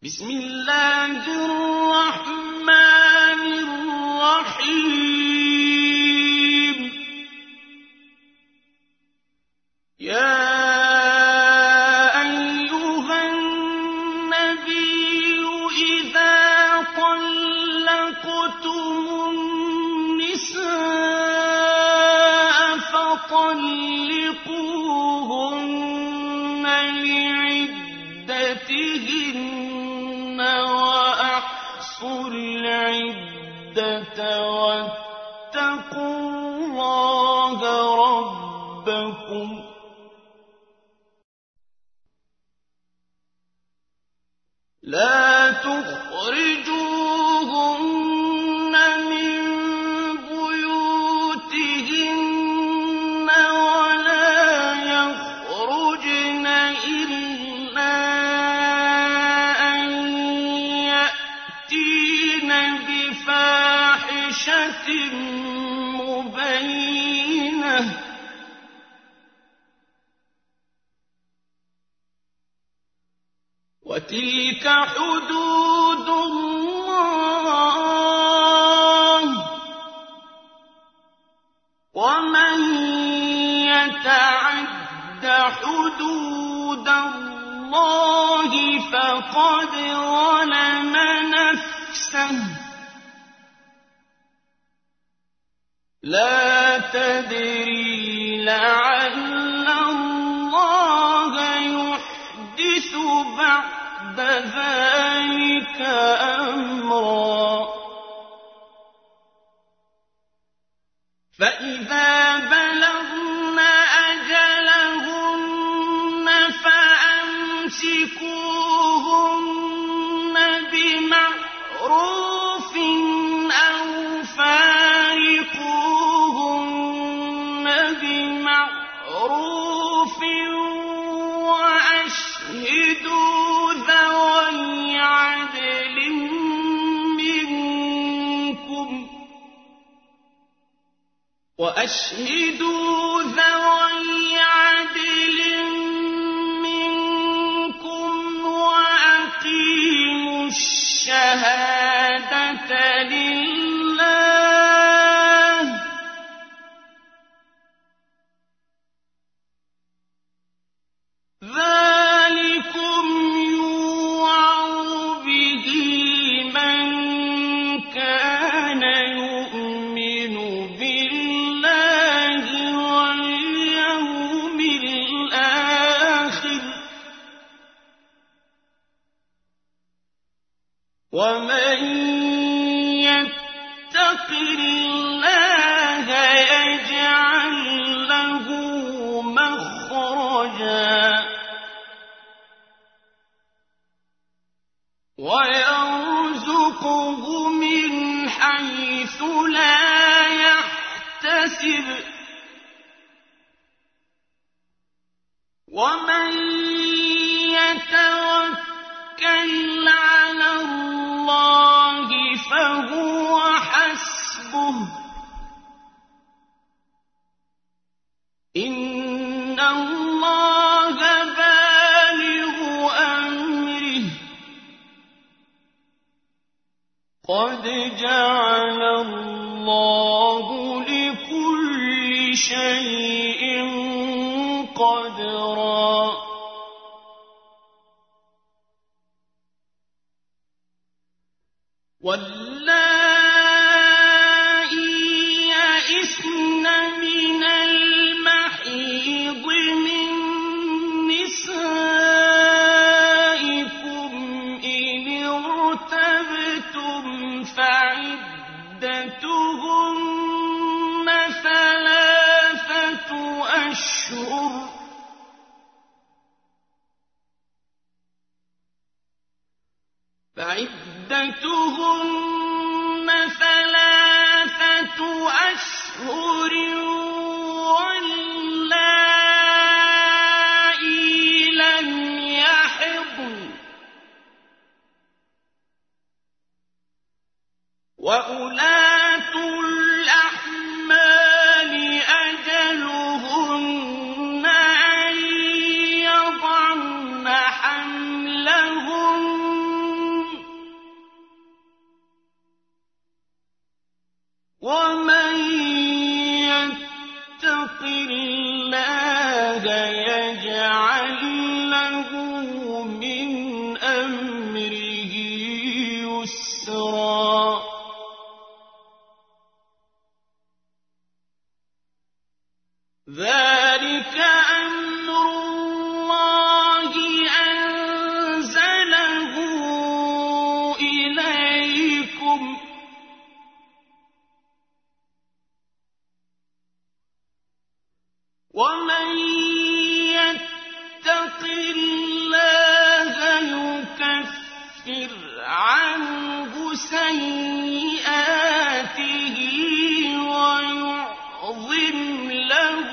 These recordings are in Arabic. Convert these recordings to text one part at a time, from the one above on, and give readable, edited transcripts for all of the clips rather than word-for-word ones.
بسم الله الرحمن الرحيم. يا أيها النبي إذا طلقتم النساء فطلقوهن لعدتهن وأحصوا العدة واتقوا الله ربكم لا تخرجوهن من بيوتهن ولا يخرجن إلا أن يأتين بفاحشة مبينة وتلك حدود الله ومن يتعد حدود الله فقد ظلم نفسه لا تدري لعل الله يحدث بعد ذلك أمرا فإذا بلغن أجلهن فأمسكوهن بمعروف أو فارقوهن بمعروف وأشهدوا ذوي عدل منكم وأقيموا الشهادة لله ذلكم يوعظ به من كان يؤمن بالله واليوم الآخر ومن يتق الله يجعل له مخرجا ويرزقه من حيث لا يحتسب ومن يتوكل على الله فهو حسبه إن الله بالغ أمره قد جعل الله لكل شيء قدرا واللائي يئسن من المحيض من نسائكم إن ارتبتم فعدتهن 3 أشهر واللائي لم يحضن وأولاة الأحمال أجلهن أن يضعن حملهن أمره يسرا ذلك أمر الله أنزله إليكم ومن يتق الله يكفر عنه سيئاته ويعظم له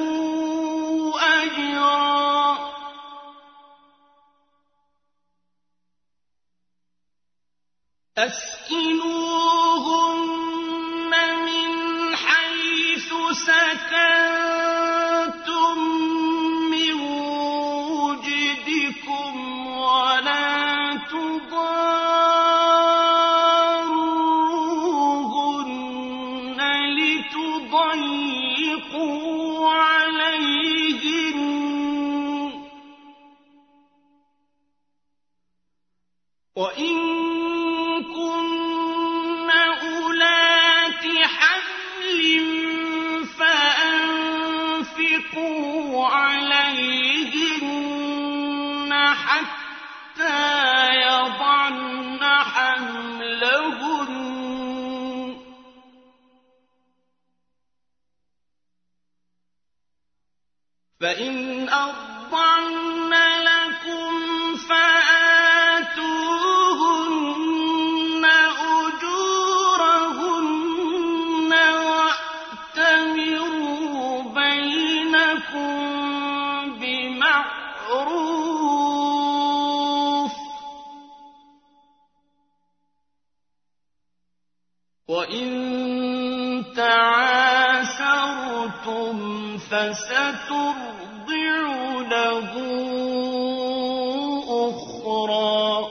أجرا أسكنوهن من حيث سكنتم من وجدكم ولا تضاروهن لتضيقوا عليهن وإن كن أولات حمل فأنفقوا عليهن حتى يضعن حملهن فإن أرضعن لكم فآتوهن أجورهن وأتمروا بينكم بمعروف وإن تعاسرتم فسترضع له أخرى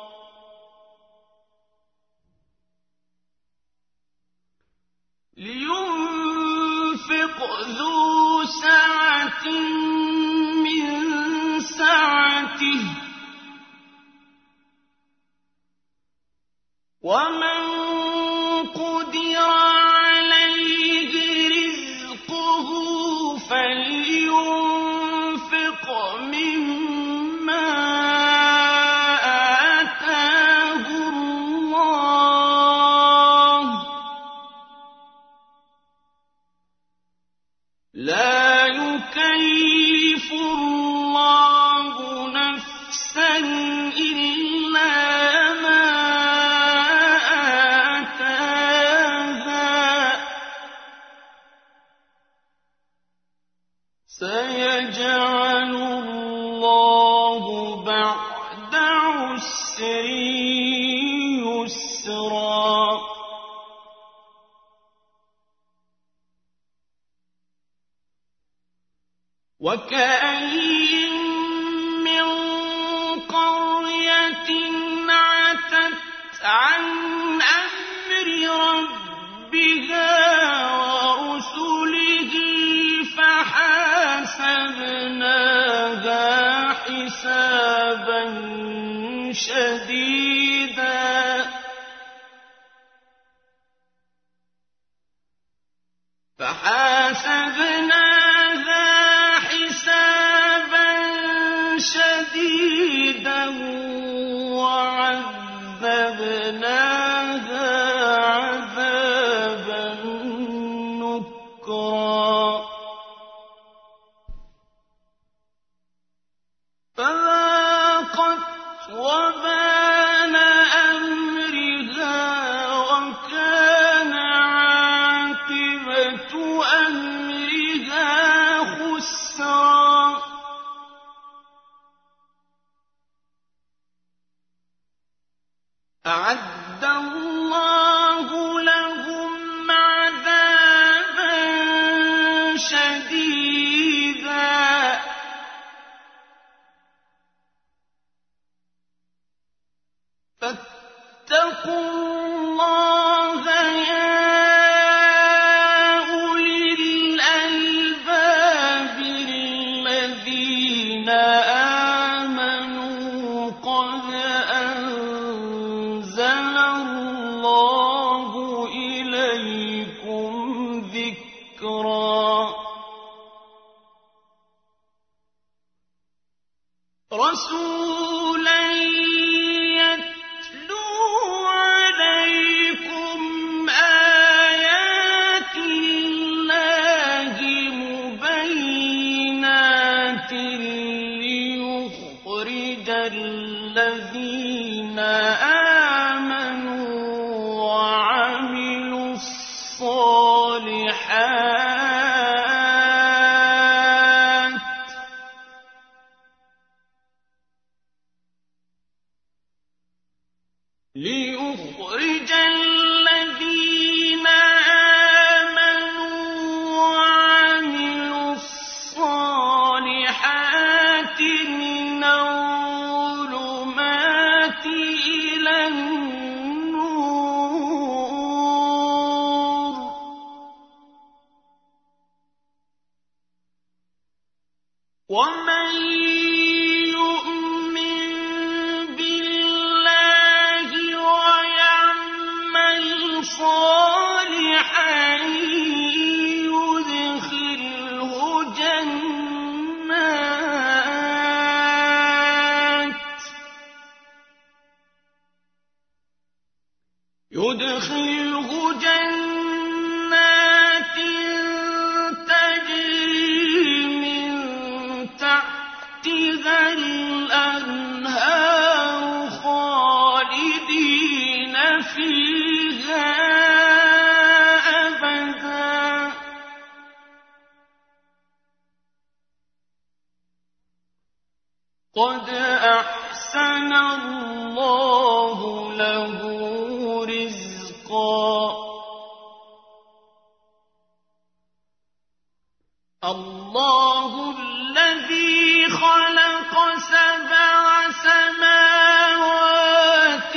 لينفق ذو سعة من سعته ومن قدر عليه رزقه فلينفق مما آتاه الله لا يكلف الله نفسا إلا ما آتاها سيجعل الله بعد عسر يسرا وكأين من قرية عتت عن أمر ربها ورسله فحاسبناها حسابا شديدا وعذبناها عذابا نكرا فذاقت وبال أمرها وكان عاقبة أمرها خسرا أعد الله لهم عذابا شديدا فاتقوا الله يا أولي الألباب الذين آمنوا قد أنزل الله إليكم ذكرا رسولا يتلو عليكم آيات الله مبينات ليخرج الذين آمنوا وعملوا الصالحات من الظلمات إلى النور ومن يؤمن بالله ويعمل صالحا يدخله جنات تجري من تحتها الأنهار خالدين فيها أبدا قد أحسن الله له الله الذي خلق 7 سماوات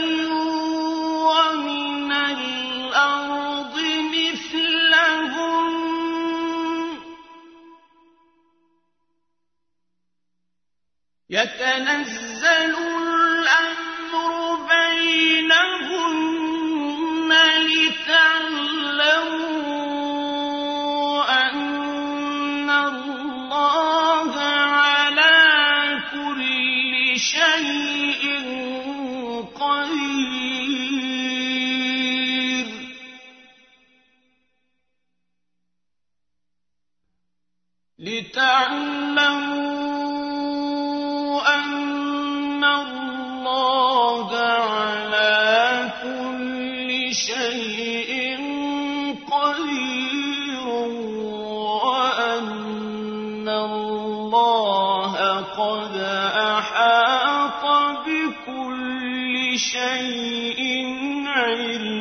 ومن الأرض مثلهن يتنزل الأمر بينهن لتعلموا أن الله على كل شيء قدير لتعلموا أن الله على كل شيء قدير وأن الله قد أحاط بكل شيء علما